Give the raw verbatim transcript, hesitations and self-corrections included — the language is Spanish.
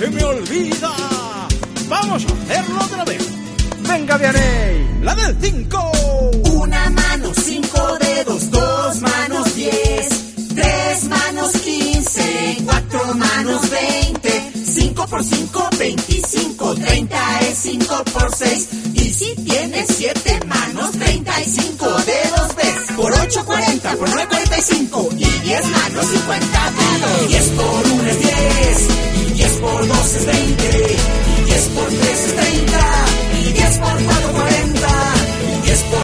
se me olvida. Vamos a hacerlo otra vez. Venga, Vianey, la del cinco. Una mano, cinco dedos, dos manos, diez. Tres manos, quince. Cuatro manos, veinte. Cinco por cinco, veinticinco. Treinta es cinco por seis. Y si tienes siete manos, treinta y cinco dedos ves. Por ocho, cuarenta. Por nueve, cuarenta y cinco. Y diez manos, cincuenta dedos. Diez por uno es diez. Y diez por dos es veinte. Y diez por tres es treinta. Y diez por cuatro